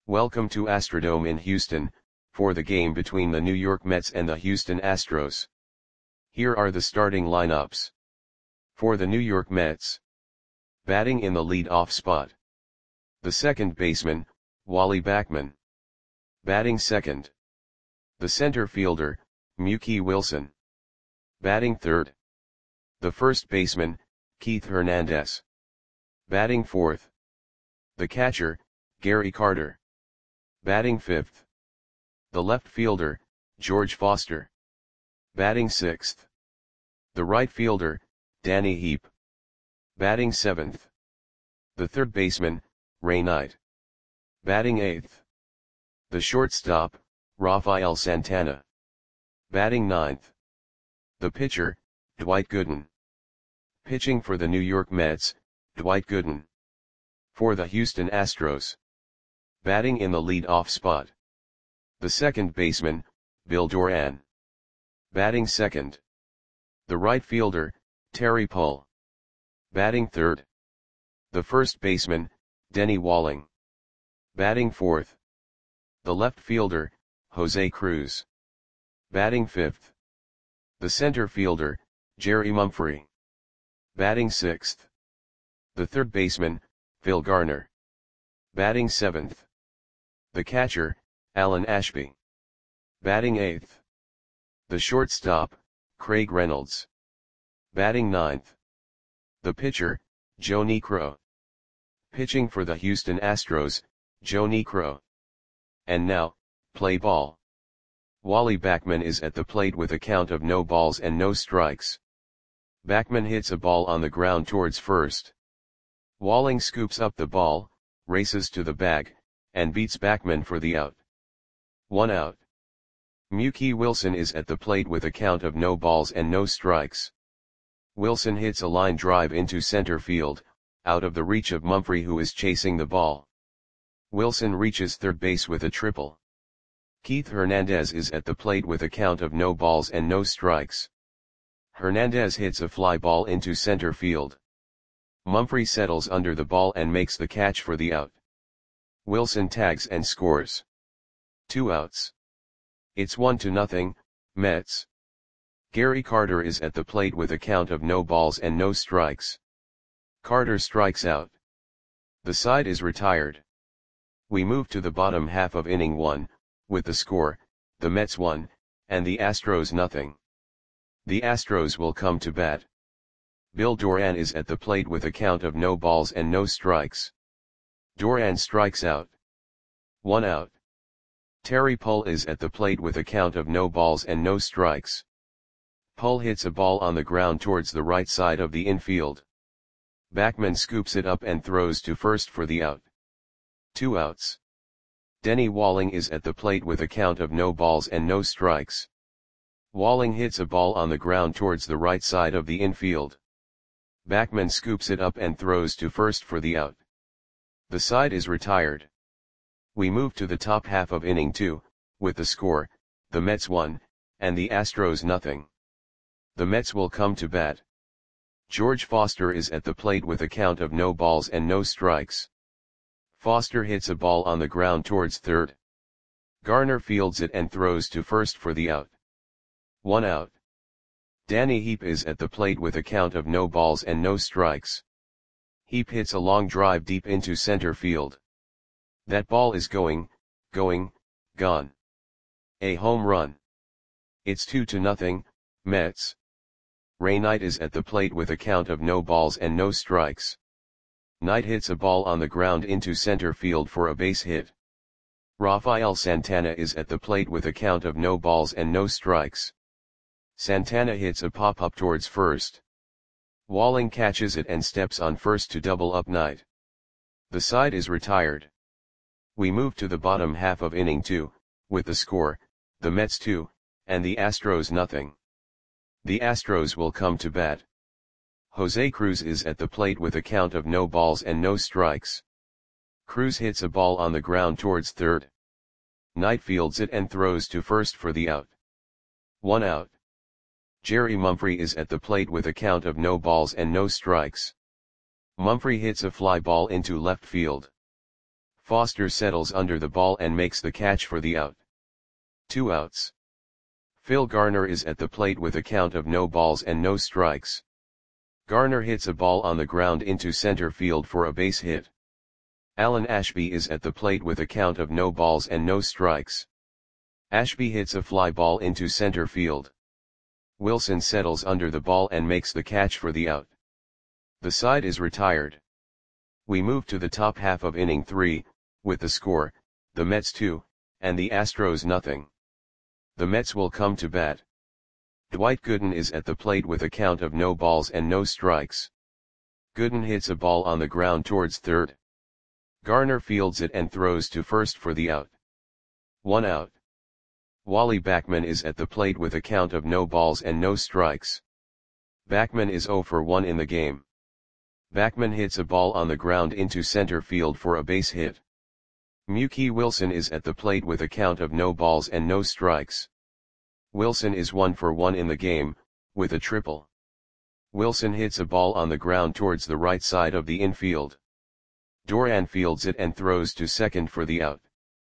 Welcome to Astrodome in Houston, for the game between the New York Mets and the Houston Astros. Here are the starting lineups. For the New York Mets. Batting in the lead-off spot. The second baseman, Wally Backman. Batting second. The center fielder, Mookie Wilson. Batting third. The first baseman, Keith Hernandez. Batting fourth. The catcher, Gary Carter. Batting fifth. The left fielder, George Foster. Batting sixth. The right fielder, Danny Heep. Batting seventh. The third baseman, Ray Knight. Batting eighth. The shortstop, Rafael Santana. Batting ninth. The pitcher, Dwight Gooden. Pitching for the New York Mets, Dwight Gooden. For the Houston Astros. Batting in the lead-off spot. The second baseman, Bill Doran. Batting second. The right fielder, Terry Pull. Batting third. The first baseman, Denny Walling. Batting fourth. The left fielder, Jose Cruz. Batting fifth. The center fielder, Jerry Mumphrey. Batting sixth. The third baseman, Phil Garner. Batting seventh. The catcher, Alan Ashby. Batting eighth. The shortstop, Craig Reynolds. Batting ninth. The pitcher, Joe Niekro. Pitching for the Houston Astros, Joe Niekro. And now, play ball. Wally Backman is at the plate with a count of no balls and no strikes. Backman hits a ball on the ground towards first. Walling scoops up the ball, races to the bag, and beats Backman for the out. 1 out. Mookie Wilson is at the plate with a count of no balls and no strikes. Wilson hits a line drive into center field, out of the reach of Mumphrey, who is chasing the ball. Wilson reaches third base with a triple. Keith Hernandez is at the plate with a count of no balls and no strikes. Hernandez hits a fly ball into center field. Mumphrey settles under the ball and makes the catch for the out. Wilson tags and scores. 2 outs. It's 1-0, Mets. Gary Carter is at the plate with a count of no balls and no strikes. Carter strikes out. The side is retired. We move to the bottom half of inning 1, with the score, the Mets 1, and the Astros 0. The Astros will come to bat. Bill Doran is at the plate with a count of no balls and no strikes. Doran strikes out. 1 out. Terry Pull is at the plate with a count of no balls and no strikes. Pull hits a ball on the ground towards the right side of the infield. Backman scoops it up and throws to first for the out. 2 outs. Denny Walling is at the plate with a count of no balls and no strikes. Walling hits a ball on the ground towards the right side of the infield. Backman scoops it up and throws to first for the out. The side is retired. We move to the top half of inning 2, with the score, the Mets 1, and the Astros 0. The Mets will come to bat. George Foster is at the plate with a count of no balls and no strikes. Foster hits a ball on the ground towards third. Garner fields it and throws to first for the out. 1 out. Danny Heep is at the plate with a count of no balls and no strikes. Heep hits a long drive deep into center field. That ball is gone. A home run. It's 2-0, Mets. Ray Knight is at the plate with a count of no balls and no strikes. Knight hits a ball on the ground into center field for a base hit. Rafael Santana is at the plate with a count of no balls and no strikes. Santana hits a pop-up towards first. Walling catches it and steps on first to double up Knight. The side is retired. We move to the bottom half of inning 2, with the score, the Mets 2, and the Astros 0. The Astros will come to bat. Jose Cruz is at the plate with a count of no balls and no strikes. Cruz hits a ball on the ground towards third. Knight fields it and throws to first for the out. 1 out. Jerry Mumphrey is at the plate with a count of no balls and no strikes. Mumphrey hits a fly ball into left field. Foster settles under the ball and makes the catch for the out. 2 outs. Phil Garner is at the plate with a count of no balls and no strikes. Garner hits a ball on the ground into center field for a base hit. Alan Ashby is at the plate with a count of no balls and no strikes. Ashby hits a fly ball into center field. Wilson settles under the ball and makes the catch for the out. The side is retired. We move to the top half of inning 3, with the score, the Mets 2, and the Astros nothing. The Mets will come to bat. Dwight Gooden is at the plate with a count of no balls and no strikes. Gooden hits a ball on the ground towards third. Garner fields it and throws to first for the out. 1 out. Wally Backman is at the plate with a count of no balls and no strikes. Backman is 0 for 1 in the game. Backman hits a ball on the ground into center field for a base hit. Mookie Wilson is at the plate with a count of no balls and no strikes. Wilson is 1 for 1 in the game, with a triple. Wilson hits a ball on the ground towards the right side of the infield. Doran fields it and throws to second for the out.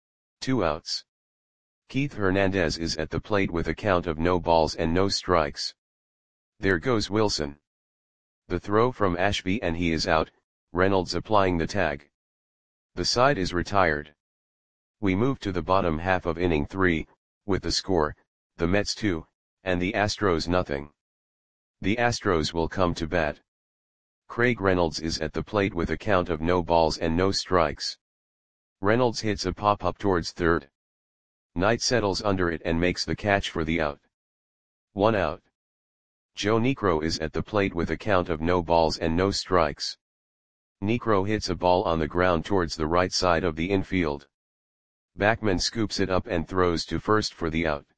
2 outs. Keith Hernandez is at the plate with a count of no balls and no strikes. There goes Wilson. The throw from Ashby and he is out, Reynolds applying the tag. The side is retired. We move to the bottom half of inning 3, with the score, the Mets 2, and the Astros nothing. The Astros will come to bat. Craig Reynolds is at the plate with a count of no balls and no strikes. Reynolds hits a pop-up towards third. Knight settles under it and makes the catch for the out. 1 out. Joe Niekro is at the plate with a count of no balls and no strikes. Niekro hits a ball on the ground towards the right side of the infield. Backman scoops it up and throws to first for the out.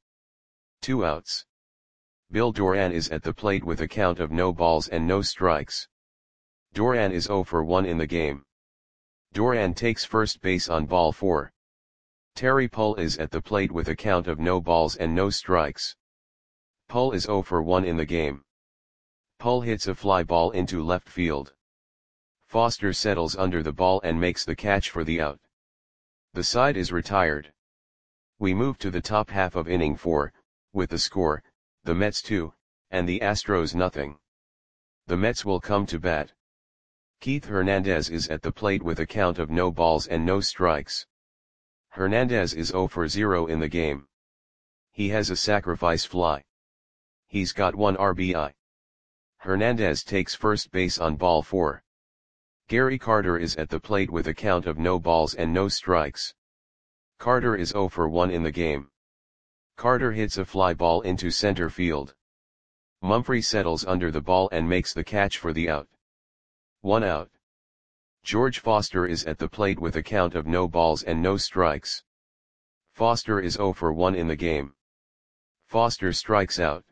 2 outs. Bill Doran is at the plate with a count of no balls and no strikes. Doran is 0 for 1 in the game. Doran takes first base on ball 4. Terry Pull is at the plate with a count of no balls and no strikes. Pull is 0 for 1 in the game. Pull hits a fly ball into left field. Foster settles under the ball and makes the catch for the out. The side is retired. We move to the top half of inning 4, with the score, the Mets 2, and the Astros nothing. The Mets will come to bat. Keith Hernandez is at the plate with a count of no balls and no strikes. Hernandez is 0 for 0 in the game. He has a sacrifice fly. He's got 1 RBI. Hernandez takes first base on ball 4. Gary Carter is at the plate with a count of no balls and no strikes. Carter is 0 for 1 in the game. Carter hits a fly ball into center field. Mumphrey settles under the ball and makes the catch for the out. 1 out. George Foster is at the plate with a count of no balls and no strikes. Foster is 0 for 1 in the game. Foster strikes out.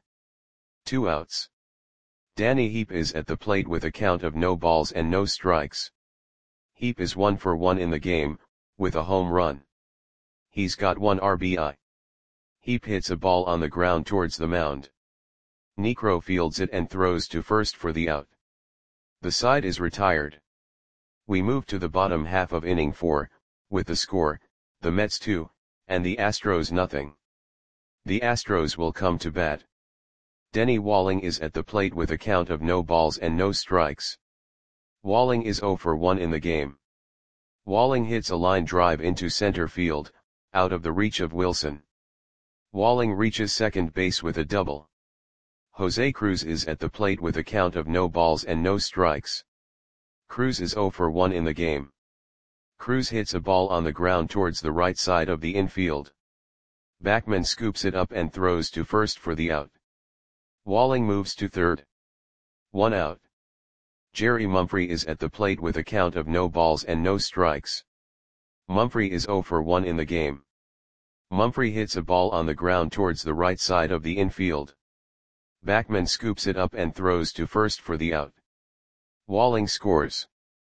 2 outs. Danny Heap is at the plate with a count of no balls and no strikes. Heap is 1 for 1 in the game, with a home run. He's got 1 RBI. Heap hits a ball on the ground towards the mound. Niekro fields it and throws to first for the out. The side is retired. We move to the bottom half of inning 4, with the score, the Mets 2, and the Astros nothing. The Astros will come to bat. Denny Walling is at the plate with a count of no balls and no strikes. Walling is 0 for 1 in the game. Walling hits a line drive into center field, out of the reach of Wilson. Walling reaches second base with a double. Jose Cruz is at the plate with a count of no balls and no strikes. Cruz is 0 for 1 in the game. Cruz hits a ball on the ground towards the right side of the infield. Backman scoops it up and throws to first for the out. Walling moves to third. 1 out. Jerry Mumphrey is at the plate with a count of no balls and no strikes. Mumphrey is 0 for 1 in the game. Mumphrey hits a ball on the ground towards the right side of the infield. Backman scoops it up and throws to first for the out. Walling scores.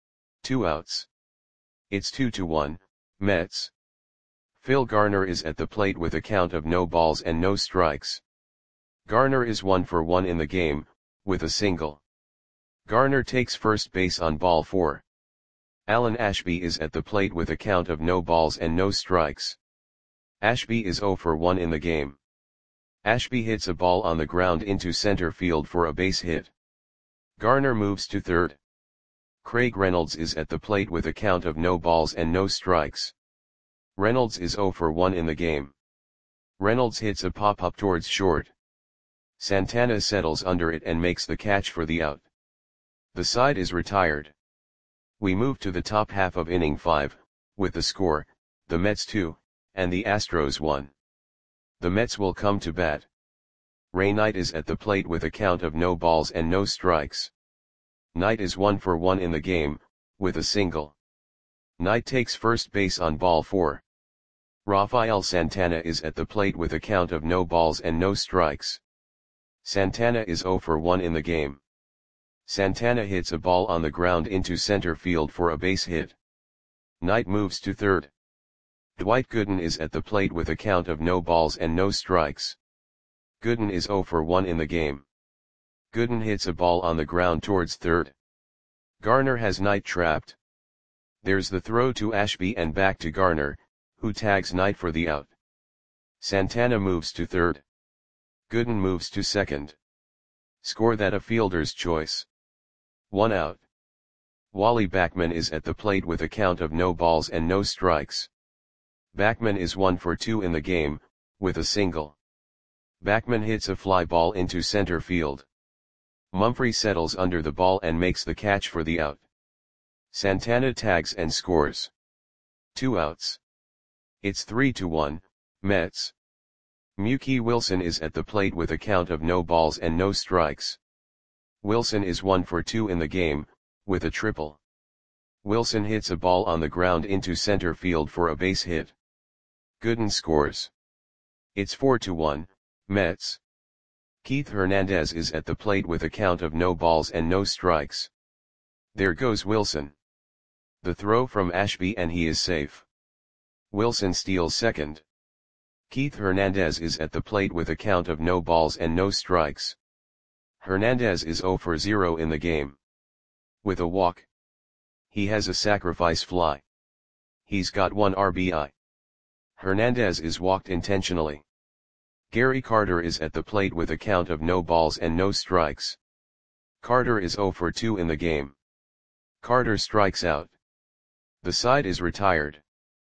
2 outs. It's 2-1, Mets. Phil Garner is at the plate with a count of no balls and no strikes. Garner is 1 for 1 in the game, with a single. Garner takes first base on ball 4. Alan Ashby is at the plate with a count of no balls and no strikes. Ashby is 0 for 1 in the game. Ashby hits a ball on the ground into center field for a base hit. Garner moves to third. Craig Reynolds is at the plate with a count of no balls and no strikes. Reynolds is 0 for 1 in the game. Reynolds hits a pop-up towards short. Santana settles under it and makes the catch for the out. The side is retired. We move to the top half of inning 5, with the score, the Mets 2, and the Astros 1. The Mets will come to bat. Ray Knight is at the plate with a count of no balls and no strikes. Knight is 1 for 1 in the game, with a single. Knight takes first base on ball 4. Rafael Santana is at the plate with a count of no balls and no strikes. Santana is 0 for 1 in the game. Santana hits a ball on the ground into center field for a base hit. Knight moves to third. Dwight Gooden is at the plate with a count of no balls and no strikes. Gooden is 0 for 1 in the game. Gooden hits a ball on the ground towards third. Garner has Knight trapped. There's the throw to Ashby and back to Garner, who tags Knight for the out. Santana moves to third. Gooden moves to second. Score that a fielder's choice. 1 out. Wally Backman is at the plate with a count of no balls and no strikes. Backman is 1 for 2 in the game, with a single. Backman hits a fly ball into center field. Mumphrey settles under the ball and makes the catch for the out. Santana tags and scores. 2 outs. It's 3-1, Mets. Mookie Wilson is at the plate with a count of no balls and no strikes. Wilson is 1 for 2 in the game, with a triple. Wilson hits a ball on the ground into center field for a base hit. Gooden scores. It's 4-1, Mets. Keith Hernandez is at the plate with a count of no balls and no strikes. There goes Wilson. The throw from Ashby and he is safe. Wilson steals second. Keith Hernandez is at the plate with a count of no balls and no strikes. Hernandez is 0 for 0 in the game. With a walk. He has a sacrifice fly. He's got 1 RBI. Hernandez is walked intentionally. Gary Carter is at the plate with a count of no balls and no strikes. Carter is 0 for 2 in the game. Carter strikes out. The side is retired.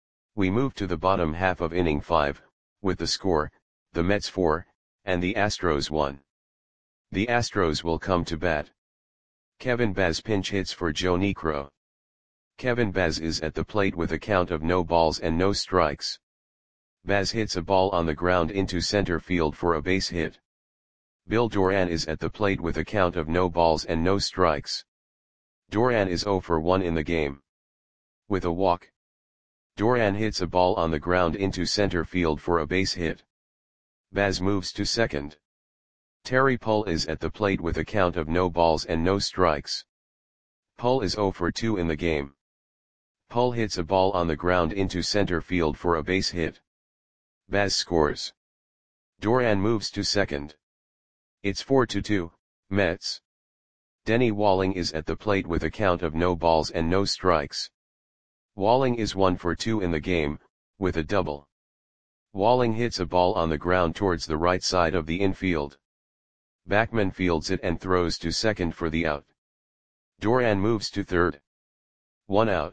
We move to the bottom half of inning 5, with the score, the Mets 4, and the Astros 1. The Astros will come to bat. Kevin Baz pinch hits for Joe Niekro. Kevin Baz is at the plate with a count of no balls and no strikes. Baz hits a ball on the ground into center field for a base hit. Bill Doran is at the plate with a count of no balls and no strikes. Doran is 0 for 1 in the game. With a walk. Doran hits a ball on the ground into center field for a base hit. Baz moves to second. Terry Pull is at the plate with a count of no balls and no strikes. Pull is 0 for 2 in the game. Pull hits a ball on the ground into center field for a base hit. Baz scores. Doran moves to second. It's 4-2, Mets. Denny Walling is at the plate with a count of no balls and no strikes. Walling is 1 for 2 in the game, with a double. Walling hits a ball on the ground towards the right side of the infield. Backman fields it and throws to second for the out. Doran moves to third. 1 out.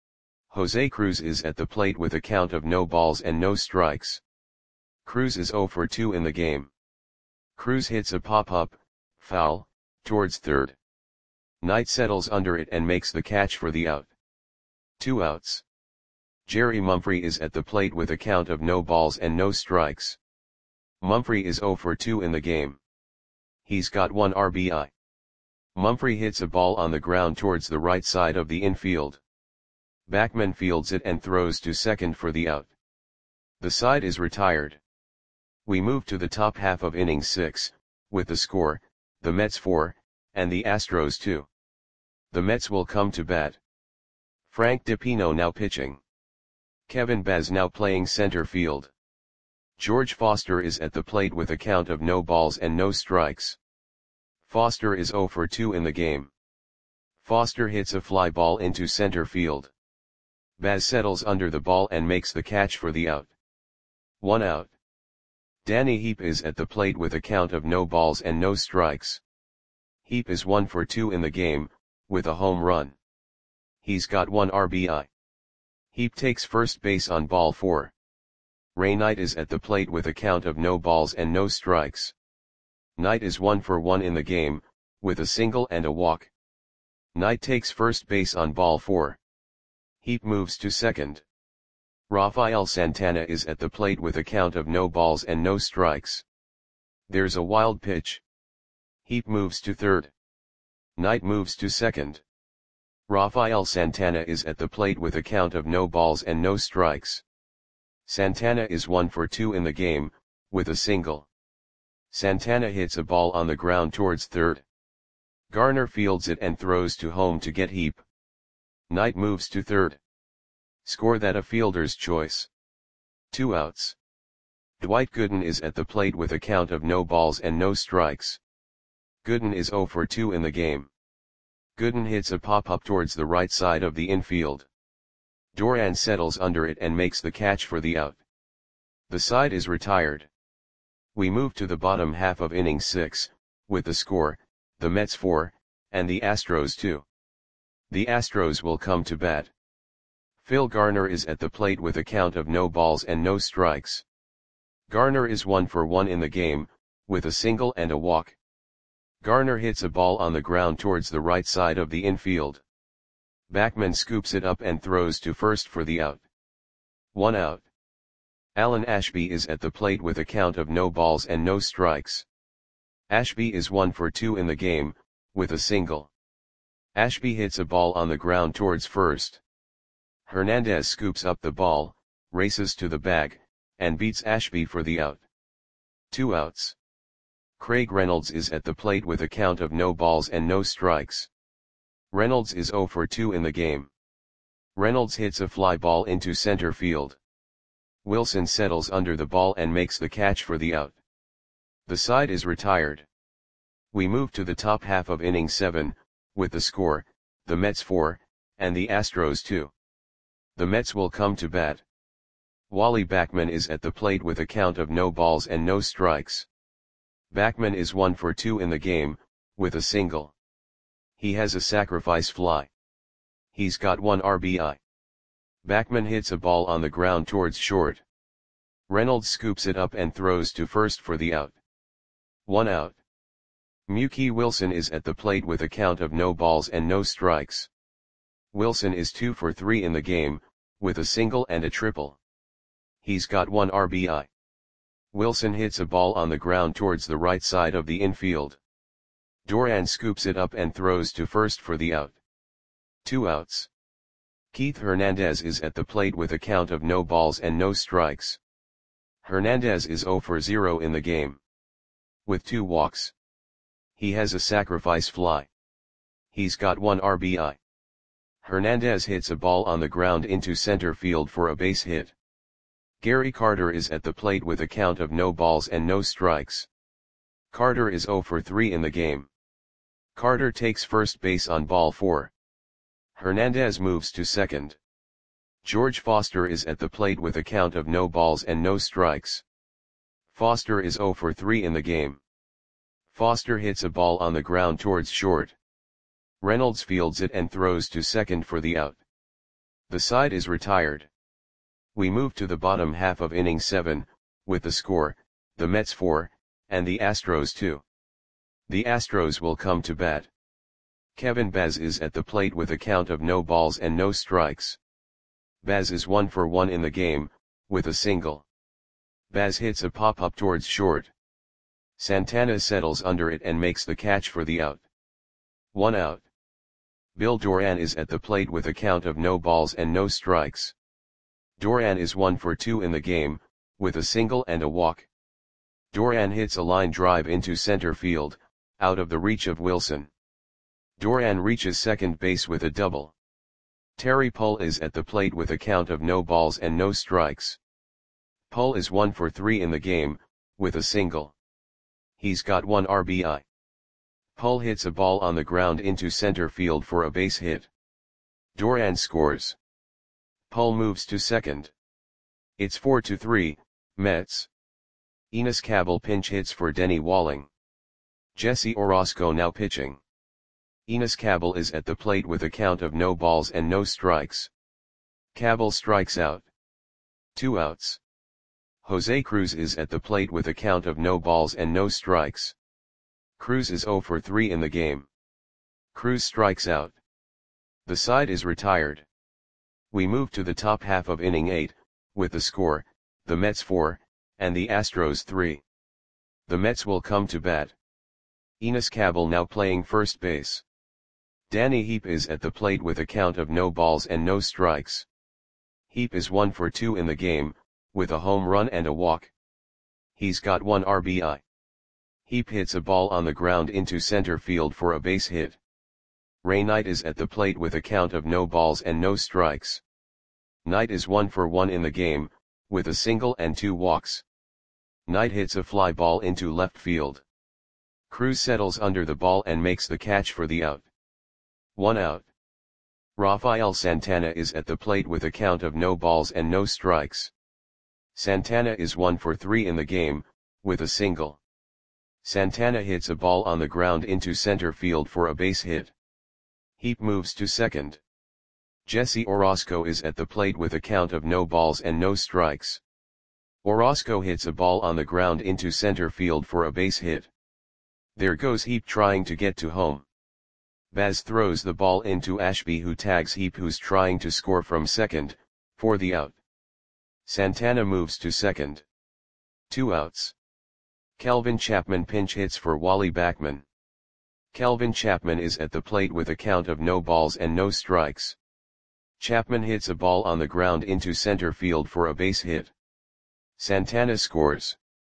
Jose Cruz is at the plate with a count of no balls and no strikes. Cruz is 0 for 2 in the game. Cruz hits a pop-up, foul, towards third. Knight settles under it and makes the catch for the out. 2 outs. Jerry Mumphrey is at the plate with a count of no balls and no strikes. Mumphrey is 0 for 2 in the game. He's got 1 RBI. Mumphrey hits a ball on the ground towards the right side of the infield. Backman fields it and throws to second for the out. The side is retired. We move to the top half of inning 6, with the score, the Mets 4, and the Astros 2. The Mets will come to bat. Frank DiPino now pitching. Kevin Baz now playing center field. George Foster is at the plate with a count of no balls and no strikes. Foster is 0 for 2 in the game. Foster hits a fly ball into center field. Baz settles under the ball and makes the catch for the out. 1 out. Danny Heap is at the plate with a count of no balls and no strikes. Heap is 1 for 2 in the game, with a home run. He's got 1 RBI. Heap takes first base on ball 4. Ray Knight is at the plate with a count of no balls and no strikes. Knight is 1 for 1 in the game, with a single and a walk. Knight takes first base on ball 4. Heap moves to second. Rafael Santana is at the plate with a count of no balls and no strikes. There's a wild pitch. Heap moves to third. Knight moves to second. Rafael Santana is at the plate with a count of no balls and no strikes. Santana is 1 for 2 in the game, with a single. Santana hits a ball on the ground towards third. Garner fields it and throws to home to get Heap. Knight moves to third. Score that a fielder's choice. 2 outs. Dwight Gooden is at the plate with a count of no balls and no strikes. Gooden is 0 for 2 in the game. Gooden hits a pop-up towards the right side of the infield. Doran settles under it and makes the catch for the out. The side is retired. We move to the bottom half of inning 6, with the score, the Mets 4, and the Astros 2. The Astros will come to bat. Phil Garner is at the plate with a count of no balls and no strikes. Garner is 1 for 1 in the game, with a single and a walk. Garner hits a ball on the ground towards the right side of the infield. Backman scoops it up and throws to first for the out. 1 out. Alan Ashby is at the plate with a count of no balls and no strikes. Ashby is 1 for 2 in the game, with a single. Ashby hits a ball on the ground towards first. Hernandez scoops up the ball, races to the bag, and beats Ashby for the out. 2 outs. Craig Reynolds is at the plate with a count of no balls and no strikes. Reynolds is 0 for 2 in the game. Reynolds hits a fly ball into center field. Wilson settles under the ball and makes the catch for the out. The side is retired. We move to the top half of inning 7, with the score, the Mets 4, and the Astros 2. The Mets will come to bat. Wally Backman is at the plate with a count of no balls and no strikes. Backman is 1 for 2 in the game, with a single. He has a sacrifice fly. He's got 1 RBI. Backman hits a ball on the ground towards short. Reynolds scoops it up and throws to first for the out. 1 out. Mookie Wilson is at the plate with a count of no balls and no strikes. Wilson is 2 for 3 in the game, with a single and a triple. He's got 1 RBI. Wilson hits a ball on the ground towards the right side of the infield. Doran scoops it up and throws to first for the out. 2 outs. Keith Hernandez is at the plate with a count of no balls and no strikes. Hernandez is 0 for 0 in the game. With 2 walks. He has a sacrifice fly. He's got 1 RBI. Hernandez hits a ball on the ground into center field for a base hit. Gary Carter is at the plate with a count of no balls and no strikes. Carter is 0 for 3 in the game. Carter takes first base on ball 4. Hernandez moves to second. George Foster is at the plate with a count of no balls and no strikes. Foster is 0 for 3 in the game. Foster hits a ball on the ground towards short. Reynolds fields it and throws to second for the out. The side is retired. We move to the bottom half of inning 7, with the score, the Mets 4, and the Astros 2. The Astros will come to bat. Kevin Baz is at the plate with a count of no balls and no strikes. Baz is 1 for 1 in the game, with a single. Baz hits a pop-up towards short. Santana settles under it and makes the catch for the out. 1 out. Bill Doran is at the plate with a count of no balls and no strikes. Doran is 1 for 2 in the game, with a single and a walk. Doran hits a line drive into center field, out of the reach of Wilson. Doran reaches second base with a double. Terry Pull is at the plate with a count of no balls and no strikes. Pull is 1 for 3 in the game, with a single. He's got 1 RBI. Pull hits a ball on the ground into center field for a base hit. Duran scores. Pull moves to second. It's 4-3, Mets. Enos Cabell pinch hits for Denny Walling. Jesse Orosco now pitching. Enos Cabell is at the plate with a count of no balls and no strikes. Cabell strikes out. 2 outs. Jose Cruz is at the plate with a count of no balls and no strikes. Cruz is 0 for 3 in the game. Cruz strikes out. The side is retired. We move to the top half of inning 8, with the score, the Mets 4, and the Astros 3. The Mets will come to bat. Enos Cabell now playing first base. Danny Heep is at the plate with a count of no balls and no strikes. Heep is 1 for 2 in the game, with a home run and a walk. He's got 1 RBI. Heep hits a ball on the ground into center field for a base hit. Ray Knight is at the plate with a count of no balls and no strikes. Knight is 1 for 1 in the game, with a single and 2 walks. Knight hits a fly ball into left field. Cruz settles under the ball and makes the catch for the out. 1 out. Rafael Santana is at the plate with a count of no balls and no strikes. Santana is 1 for 3 in the game, with a single. Santana hits a ball on the ground into center field for a base hit. Heep moves to second. Jesse Orosco is at the plate with a count of no balls and no strikes. Orosco hits a ball on the ground into center field for a base hit. There goes Heep trying to get to home. Baz throws the ball into Ashby, who tags Heep, who's trying to score from second, for the out. Santana moves to second. 2 outs. Kelvin Chapman pinch hits for Wally Backman. Kelvin Chapman is at the plate with a count of no balls and no strikes. Chapman hits a ball on the ground into center field for a base hit. Santana scores.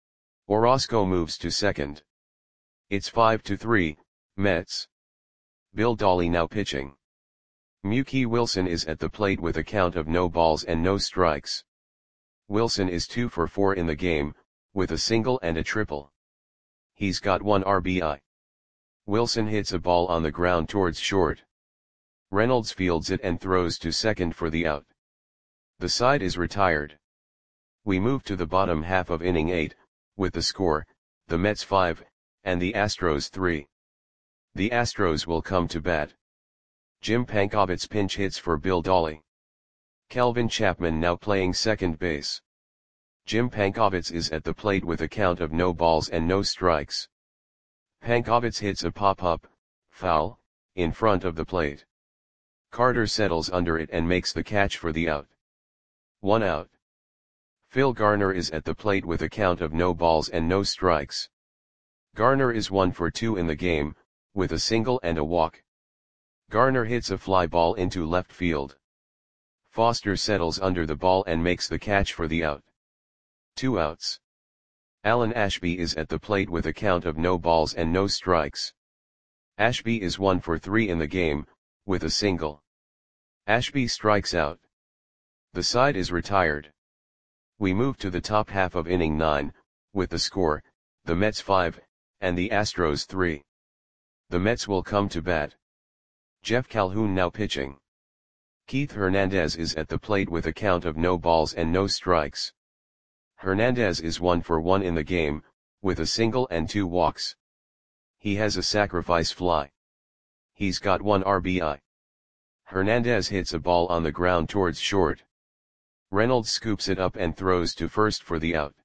Orosco moves to second. It's 5-3, Mets. Bill Dolly now pitching. Mookie Wilson is at the plate with a count of no balls and no strikes. Wilson is 2 for 4 in the game, with a single and a triple. He's got 1 RBI. Wilson hits a ball on the ground towards short. Reynolds fields it and throws to second for the out. The side is retired. We move to the bottom half of inning 8, with the score, the Mets 5, and the Astros 3. The Astros will come to bat. Jim Pankovitz pinch hits for Bill Dolly. Kelvin Chapman now playing second base. Jim Pankovitz is at the plate with a count of no balls and no strikes. Pankovitz hits a pop-up, foul, in front of the plate. Carter settles under it and makes the catch for the out. 1 out. Phil Garner is at the plate with a count of no balls and no strikes. Garner is 1 for 2 in the game, with a single and a walk. Garner hits a fly ball into left field. Foster settles under the ball and makes the catch for the out. 2 outs. Alan Ashby is at the plate with a count of no balls and no strikes. Ashby is 1 for 3 in the game, with a single. Ashby strikes out. The side is retired. We move to the top half of inning 9, with the score, the Mets 5, and the Astros 3. The Mets will come to bat. Jeff Calhoun now pitching. Keith Hernandez is at the plate with a count of no balls and no strikes. Hernandez is 1 for 1 in the game, with a single and 2 walks. He has a sacrifice fly. He's got 1 RBI. Hernandez hits a ball on the ground towards short. Reynolds scoops it up and throws to first for the out.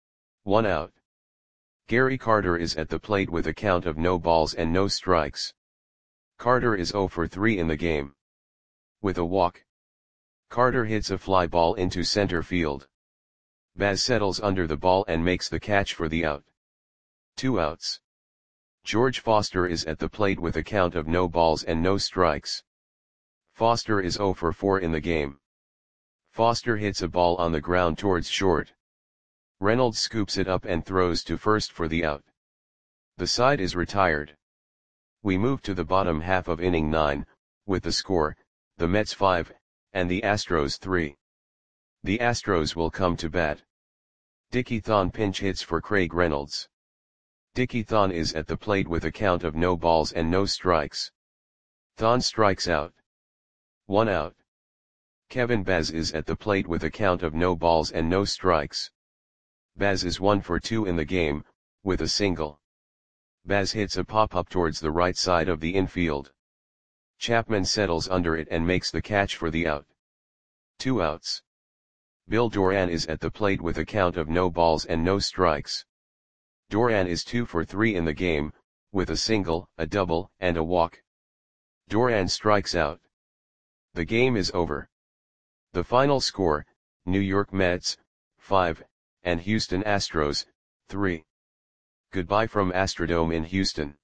1 out. Gary Carter is at the plate with a count of no balls and no strikes. Carter is 0 for 3 in the game. With a walk. Carter hits a fly ball into center field. Baz settles under the ball and makes the catch for the out. 2 outs. George Foster is at the plate with a count of no balls and no strikes. Foster is 0 for 4 in the game. Foster hits a ball on the ground towards short. Reynolds scoops it up and throws to first for the out. The side is retired. We move to the bottom half of inning 9, with the score, the Mets 5, and the Astros 3. The Astros will come to bat. Dickie Thon pinch hits for Craig Reynolds. Dickie Thon is at the plate with a count of no balls and no strikes. Thon strikes out. 1 out. Kevin Baz is at the plate with a count of no balls and no strikes. Baz is 1 for 2 in the game, with a single. Baz hits a pop-up towards the right side of the infield. Chapman settles under it and makes the catch for the out. 2 outs. Bill Doran is at the plate with a count of no balls and no strikes. Doran is 2 for 3 in the game, with a single, a double, and a walk. Doran strikes out. The game is over. The final score, New York Mets, 5, and Houston Astros, 3. Goodbye from Astrodome in Houston.